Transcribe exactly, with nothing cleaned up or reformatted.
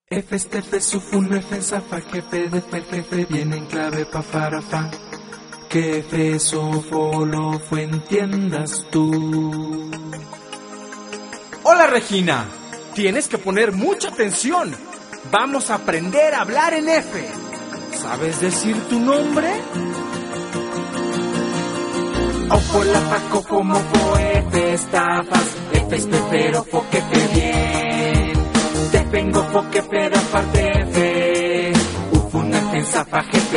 F este F sufun F zafa jefe de fer jefe viene en clave pa farafa. Que F sofo lo fue entiendas tú. Hola Regina, tienes que poner mucha atención. Vamos a aprender a hablar en F. ¿Sabes decir tu nombre? Ofo la paco como fo F estafas. F es pero fo que fe bien. Te vengo fo que pero aparte F. Ufun F zafa jefe.